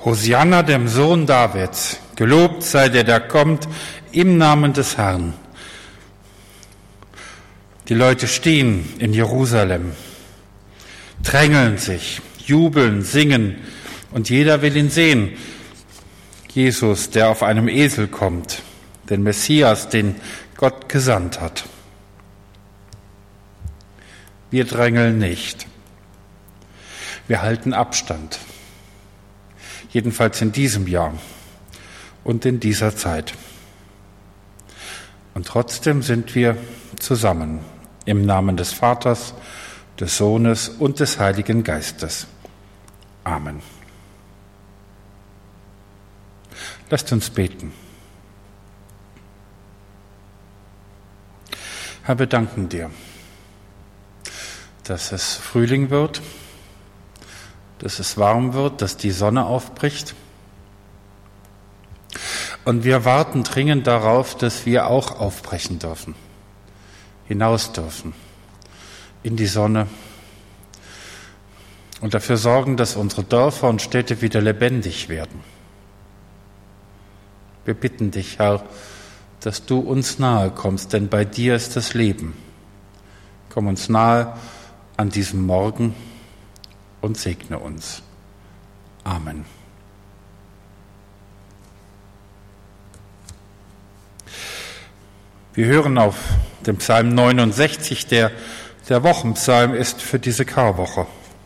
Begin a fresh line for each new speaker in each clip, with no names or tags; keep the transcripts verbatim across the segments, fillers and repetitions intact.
Hosianna dem Sohn Davids, gelobt sei der, der kommt, im Namen des Herrn. Die Leute stehen in Jerusalem, drängeln sich, jubeln, singen und jeder will ihn sehen. Jesus, der auf einem Esel kommt, den Messias, den Gott gesandt hat. Wir drängeln nicht. Wir halten Abstand. Jedenfalls in diesem Jahr und in dieser Zeit. Und trotzdem sind wir zusammen im Namen des Vaters, des Sohnes und des Heiligen Geistes. Amen. Lasst uns beten. Herr, wir danken dir, dass es Frühling wird, dass es warm wird, dass die Sonne aufbricht. Und wir warten dringend darauf, dass wir auch aufbrechen dürfen, hinaus dürfen in die Sonne und dafür sorgen, dass unsere Dörfer und Städte wieder lebendig werden. Wir bitten dich, Herr, dass du uns nahe kommst, denn bei dir ist das Leben. Komm uns nahe an diesem Morgen und segne uns. Amen. Wir hören auf den Psalm neunundsechzig, der der Wochenpsalm ist für diese Karwoche.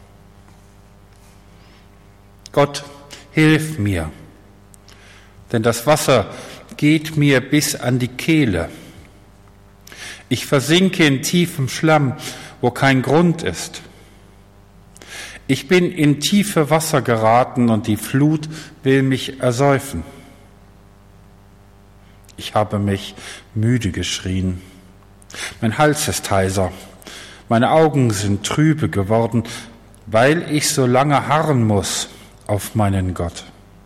Gott, hilf mir, denn das Wasser geht mir bis an die Kehle. Ich versinke in tiefem Schlamm, wo kein Grund ist. Ich bin in tiefe Wasser geraten und die Flut will mich ersäufen. Ich habe mich müde geschrien. Mein Hals ist heiser. Meine Augen sind trübe geworden, weil ich so lange harren muss auf meinen Gott.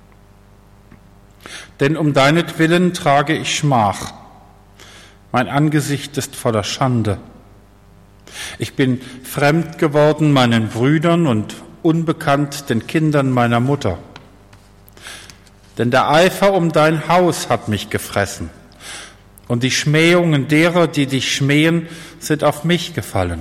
Denn um deinetwillen trage ich Schmach. Mein Angesicht ist voller Schande. Ich bin fremd geworden meinen Brüdern und unbekannt den Kindern meiner Mutter. Denn der Eifer um dein Haus hat mich gefressen, und die Schmähungen derer, die dich schmähen, sind auf mich gefallen.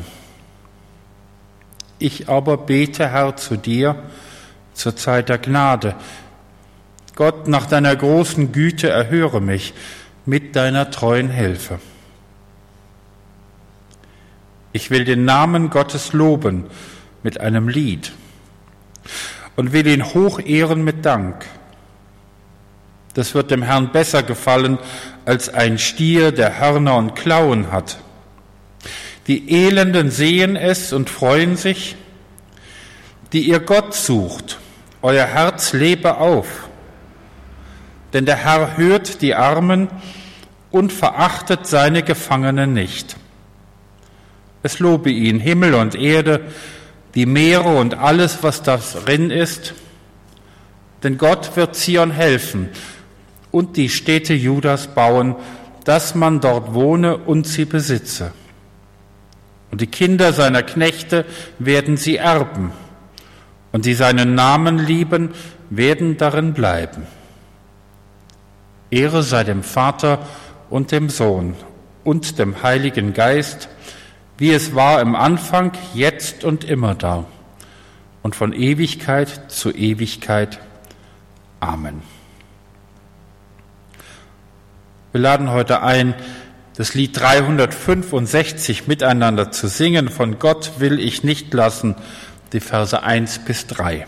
Ich aber bete, Herr, zu dir zur Zeit der Gnade. Gott, nach deiner großen Güte erhöre mich mit deiner treuen Hilfe. Ich will den Namen Gottes loben mit einem Lied und will ihn hochehren mit Dank. Das wird dem Herrn besser gefallen als ein Stier, der Hörner und Klauen hat. Die Elenden sehen es und freuen sich, die ihr Gott sucht. Euer Herz lebe auf. Denn der Herr hört die Armen und verachtet seine Gefangenen nicht. Es lobe ihn Himmel und Erde, die Meere und alles, was darin ist. Denn Gott wird Zion helfen und die Städte Judas bauen, dass man dort wohne und sie besitze. Und die Kinder seiner Knechte werden sie erben, und die seinen Namen lieben, werden darin bleiben. Ehre sei dem Vater und dem Sohn und dem Heiligen Geist, wie es war im Anfang, jetzt und immer da und von Ewigkeit zu Ewigkeit. Amen. Wir laden heute ein, das Lied dreihundertfünfundsechzig miteinander zu singen. Von Gott will ich nicht lassen, die Verse eins bis drei.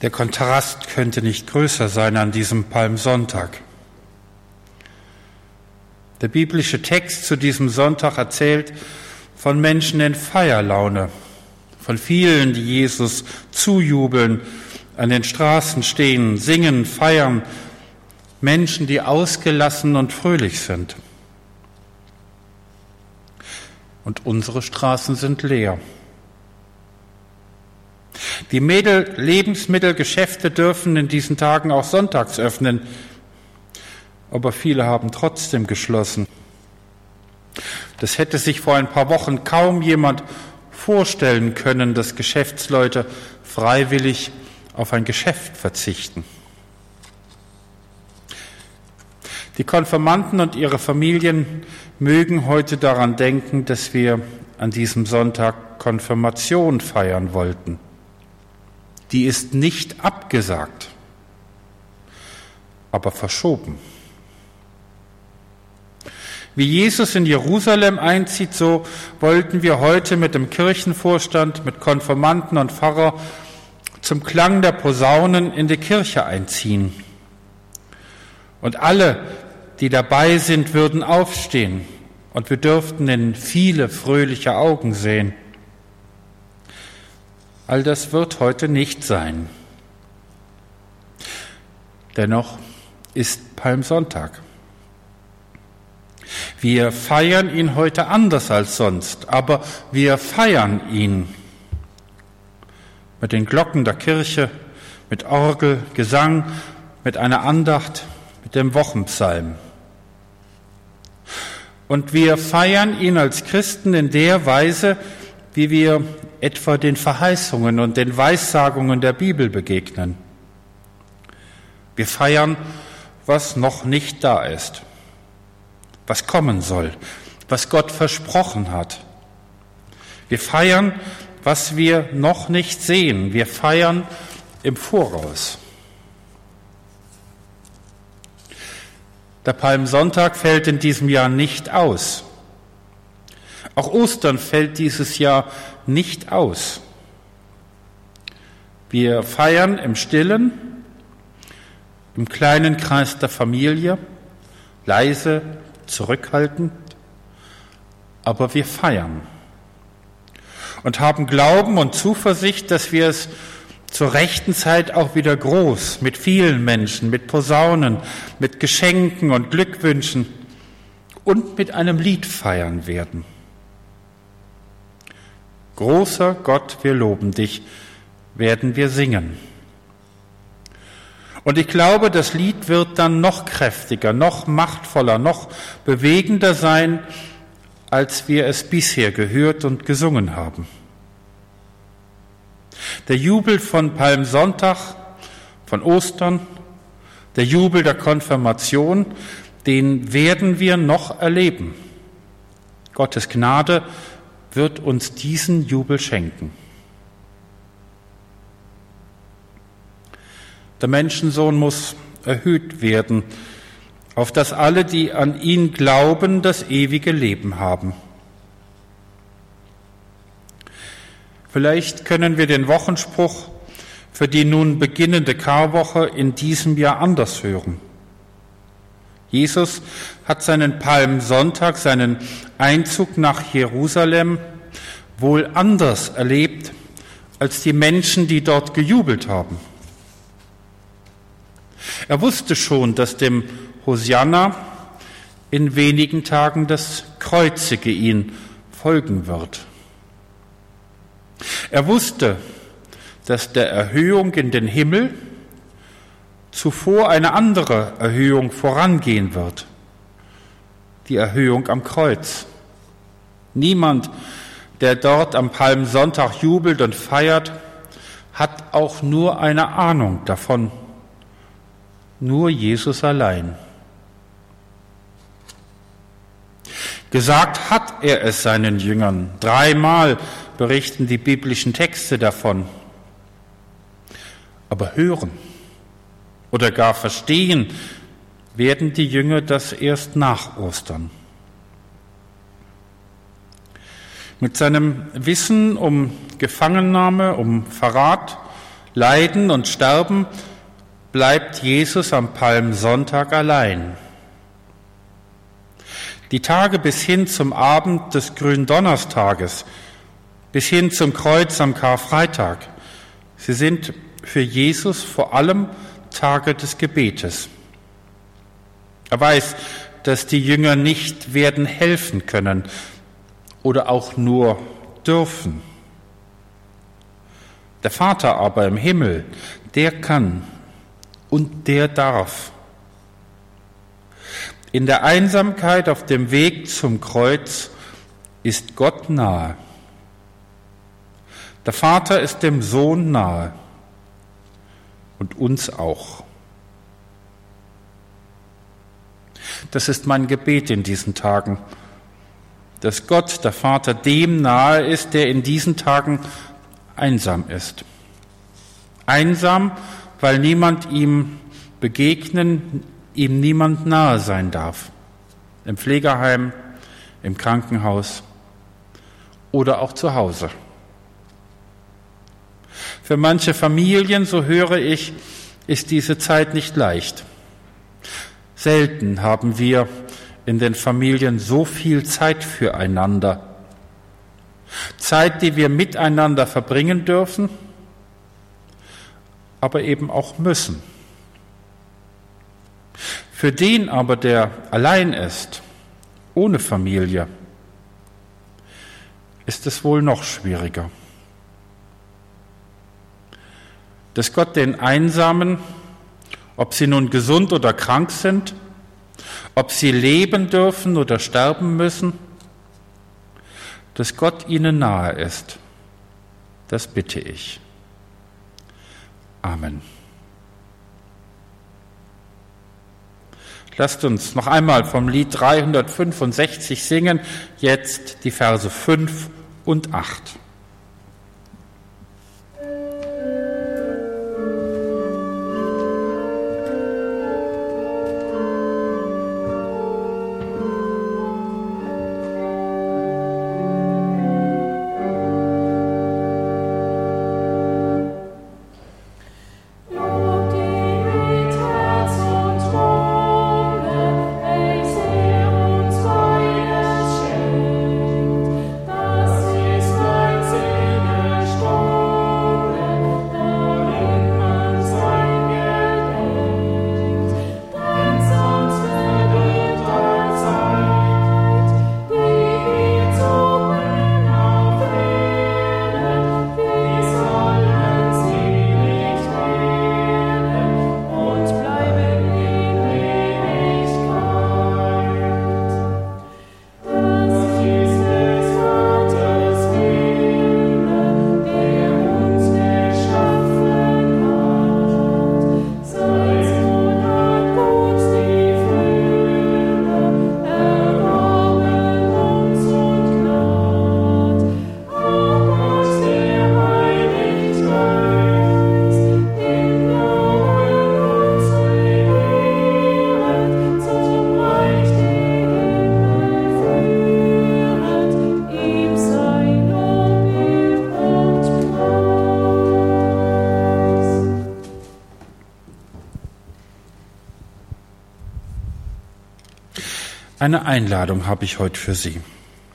Der Kontrast könnte nicht größer sein an diesem Palmsonntag. Der biblische Text zu diesem Sonntag erzählt von Menschen in Feierlaune, von vielen, die Jesus zujubeln, an den Straßen stehen, singen, feiern, Menschen, die ausgelassen und fröhlich sind. Und unsere Straßen sind leer. Die Mädel- Lebensmittelgeschäfte dürfen in diesen Tagen auch sonntags öffnen, aber viele haben trotzdem geschlossen. Das hätte sich vor ein paar Wochen kaum jemand vorstellen können, dass Geschäftsleute freiwillig auf ein Geschäft verzichten. Die Konfirmanden und ihre Familien mögen heute daran denken, dass wir an diesem Sonntag Konfirmation feiern wollten. Die ist nicht abgesagt, aber verschoben. Wie Jesus in Jerusalem einzieht, so wollten wir heute mit dem Kirchenvorstand, mit Konfirmanden und Pfarrer zum Klang der Posaunen in die Kirche einziehen. Und alle, die dabei sind, würden aufstehen und wir dürften in viele fröhliche Augen sehen. All das wird heute nicht sein. Dennoch ist Palmsonntag. Wir feiern ihn heute anders als sonst, aber wir feiern ihn mit den Glocken der Kirche, mit Orgel, Gesang, mit einer Andacht, mit dem Wochenpsalm. Und wir feiern ihn als Christen in der Weise, wie wir etwa den Verheißungen und den Weissagungen der Bibel begegnen. Wir feiern, was noch nicht da ist, was kommen soll, was Gott versprochen hat. Wir feiern, was wir noch nicht sehen. Wir feiern im Voraus. Der Palmsonntag fällt in diesem Jahr nicht aus. Auch Ostern fällt dieses Jahr nicht aus. Wir feiern im Stillen, im kleinen Kreis der Familie, leise, zurückhaltend, aber wir feiern und haben Glauben und Zuversicht, dass wir es zur rechten Zeit auch wieder groß, mit vielen Menschen, mit Posaunen, mit Geschenken und Glückwünschen und mit einem Lied feiern werden. Großer Gott, wir loben dich, werden wir singen. Und ich glaube, das Lied wird dann noch kräftiger, noch machtvoller, noch bewegender sein, als wir es bisher gehört und gesungen haben. Der Jubel von Palmsonntag, von Ostern, der Jubel der Konfirmation, den werden wir noch erleben. Gottes Gnade wird uns diesen Jubel schenken. Der Menschensohn muss erhöht werden, auf dass alle, die an ihn glauben, das ewige Leben haben. Vielleicht können wir den Wochenspruch für die nun beginnende Karwoche in diesem Jahr anders hören. Jesus hat seinen Palmsonntag, seinen Einzug nach Jerusalem wohl anders erlebt als die Menschen, die dort gejubelt haben. Er wusste schon, dass dem Hosianna in wenigen Tagen das Kreuzige ihn folgen wird. Er wusste, dass der Erhöhung in den Himmel zuvor eine andere Erhöhung vorangehen wird, die Erhöhung am Kreuz. Niemand, der dort am Palmsonntag jubelt und feiert, hat auch nur eine Ahnung davon. Nur Jesus allein. Gesagt hat er es seinen Jüngern. Dreimal berichten die biblischen Texte davon. Aber hören oder gar verstehen werden die Jünger das erst nach Ostern. Mit seinem Wissen um Gefangennahme, um Verrat, Leiden und Sterben bleibt Jesus am Palmsonntag allein. Die Tage bis hin zum Abend des Gründonnerstages, bis hin zum Kreuz am Karfreitag, sie sind für Jesus vor allem Tage des Gebetes. Er weiß, dass die Jünger nicht werden helfen können oder auch nur dürfen. Der Vater aber im Himmel, der kann und der darf. In der Einsamkeit auf dem Weg zum Kreuz ist Gott nahe. Der Vater ist dem Sohn nahe und uns auch. Das ist mein Gebet in diesen Tagen, dass Gott, der Vater, dem nahe ist, der in diesen Tagen einsam ist. Einsam, weil niemand ihm begegnen, ihm niemand nahe sein darf. Im Pflegeheim, im Krankenhaus oder auch zu Hause. Für manche Familien, so höre ich, ist diese Zeit nicht leicht. Selten haben wir in den Familien so viel Zeit füreinander. Zeit, die wir miteinander verbringen dürfen, aber eben auch müssen. Für den aber, der allein ist, ohne Familie, ist es wohl noch schwieriger. Dass Gott den Einsamen, ob sie nun gesund oder krank sind, ob sie leben dürfen oder sterben müssen, dass Gott ihnen nahe ist, das bitte ich. Amen. Lasst uns noch einmal vom Lied dreihundertfünfundsechzig singen, jetzt die Verse fünf und acht. Eine Einladung habe ich heute für Sie.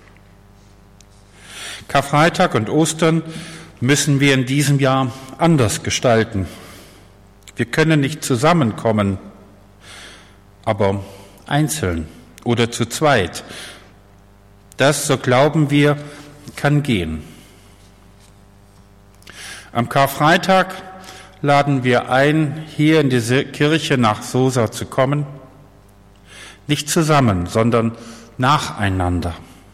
Karfreitag und Ostern müssen wir in diesem Jahr anders gestalten. Wir können nicht zusammenkommen, aber einzeln oder zu zweit. Das, so glauben wir, kann gehen. Am Karfreitag laden wir ein, hier in diese Kirche nach Sosa zu kommen. Nicht zusammen, sondern nacheinander.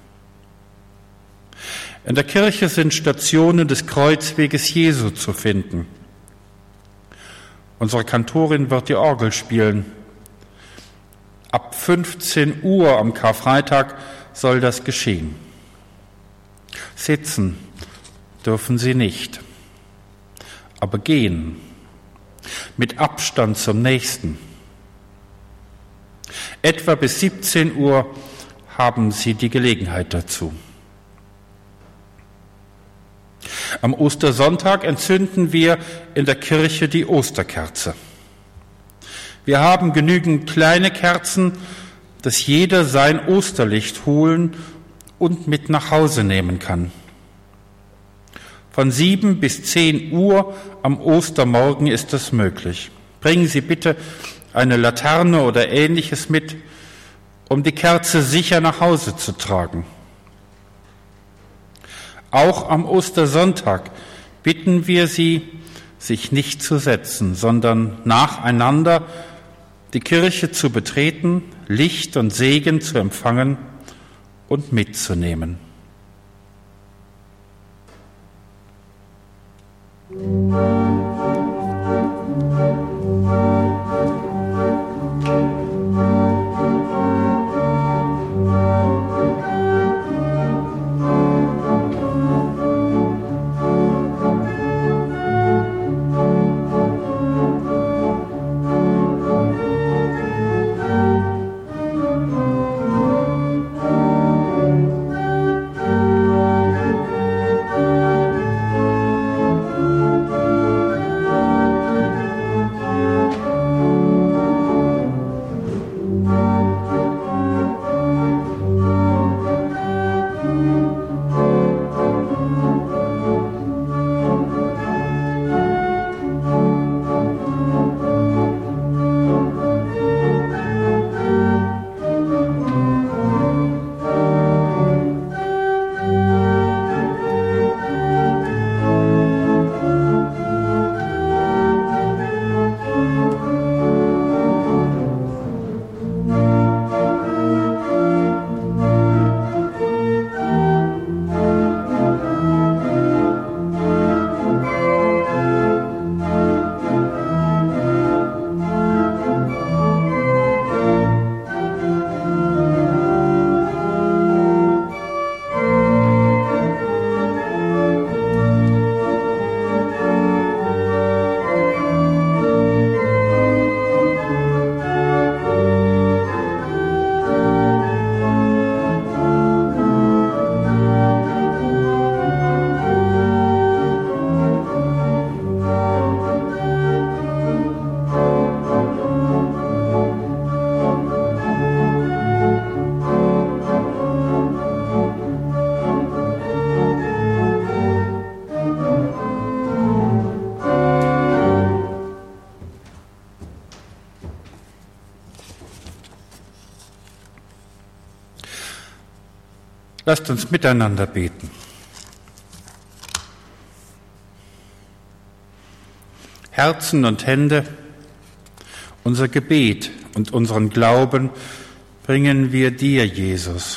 In der Kirche sind Stationen des Kreuzweges Jesu zu finden. Unsere Kantorin wird die Orgel spielen. Ab fünfzehn Uhr am Karfreitag soll das geschehen. Sitzen dürfen Sie nicht, aber gehen mit Abstand zum Nächsten. Etwa bis siebzehn Uhr haben Sie die Gelegenheit dazu. Am Ostersonntag entzünden wir in der Kirche die Osterkerze. Wir haben genügend kleine Kerzen, dass jeder sein Osterlicht holen und mit nach Hause nehmen kann. Von sieben bis zehn Uhr am Ostermorgen ist das möglich. Bringen Sie bitte eine Laterne oder Ähnliches mit, um die Kerze sicher nach Hause zu tragen. Auch am Ostersonntag bitten wir Sie, sich nicht zu setzen, sondern nacheinander die Kirche zu betreten, Licht und Segen zu empfangen und mitzunehmen. Lasst uns miteinander beten. Herzen und Hände, unser Gebet und unseren Glauben bringen wir dir, Jesus.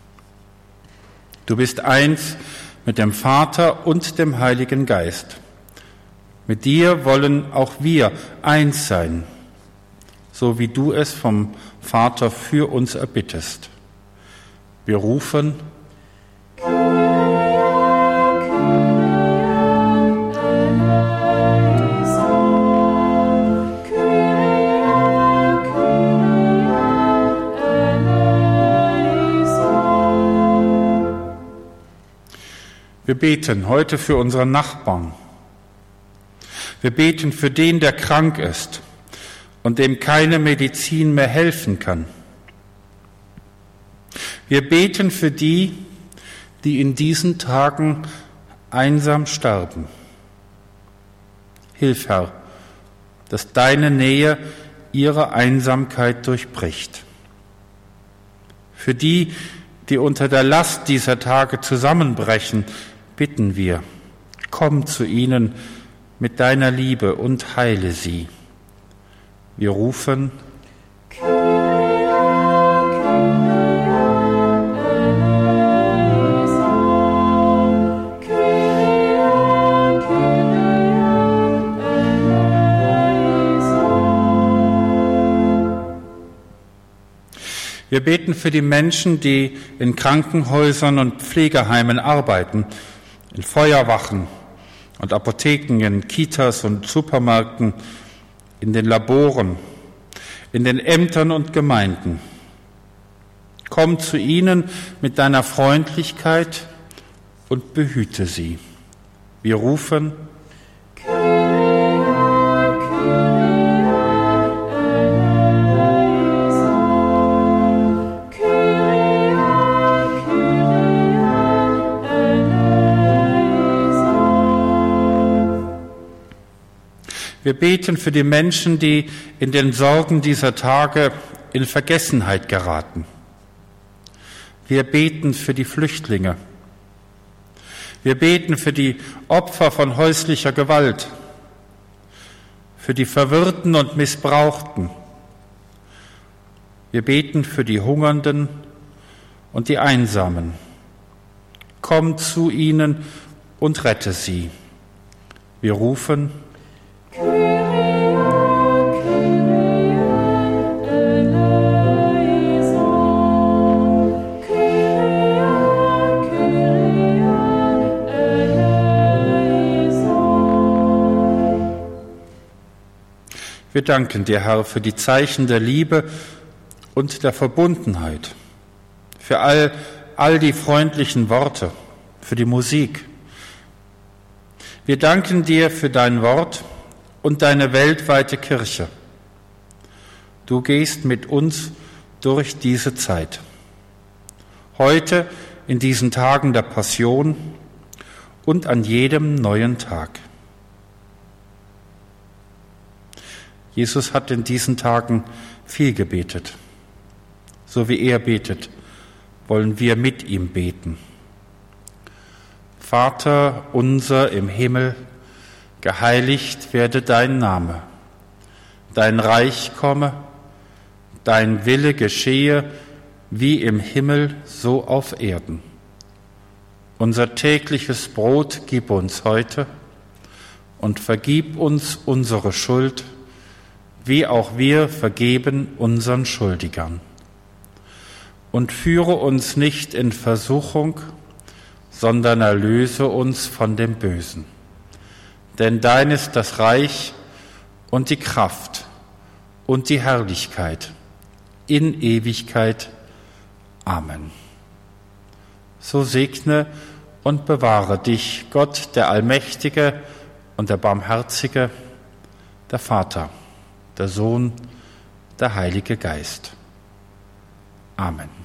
Du bist eins mit dem Vater und dem Heiligen Geist. Mit dir wollen auch wir eins sein, so wie du es vom Vater für uns erbittest. Wir rufen: Wir beten heute für unseren Nachbarn. Wir beten für den, der krank ist und dem keine Medizin mehr helfen kann. Wir beten für die, die in diesen Tagen einsam sterben. Hilf, Herr, dass deine Nähe ihre Einsamkeit durchbricht. Für die, die unter der Last dieser Tage zusammenbrechen, bitten wir, komm zu ihnen mit deiner Liebe und heile sie. Wir rufen: Wir beten für die Menschen, die in Krankenhäusern und Pflegeheimen arbeiten, in Feuerwachen und Apotheken, in Kitas und Supermärkten, in den Laboren, in den Ämtern und Gemeinden. Komm zu ihnen mit deiner Freundlichkeit und behüte sie. Wir rufen, wir beten für die Menschen, die in den Sorgen dieser Tage in Vergessenheit geraten. Wir beten für die Flüchtlinge. Wir beten für die Opfer von häuslicher Gewalt, für die Verwirrten und Missbrauchten. Wir beten für die Hungernden und die Einsamen. Komm zu ihnen und rette sie. Wir rufen, wir danken dir, Herr, für die Zeichen der Liebe und der Verbundenheit, für all, all die freundlichen Worte, für die Musik. Wir danken dir für dein Wort und deine weltweite Kirche. Du gehst mit uns durch diese Zeit. Heute, in diesen Tagen der Passion und an jedem neuen Tag. Jesus hat in diesen Tagen viel gebetet. So wie er betet, wollen wir mit ihm beten. Vater unser im Himmel, geheiligt werde dein Name. Dein Reich komme, dein Wille geschehe, wie im Himmel, so auf Erden. Unser tägliches Brot gib uns heute und vergib uns unsere Schuld, wie auch wir vergeben unseren Schuldigern. Und führe uns nicht in Versuchung, sondern erlöse uns von dem Bösen. Denn dein ist das Reich und die Kraft und die Herrlichkeit in Ewigkeit. Amen. So segne und bewahre dich, Gott, der Allmächtige und der Barmherzige, der Vater, der Sohn, der Heilige Geist. Amen.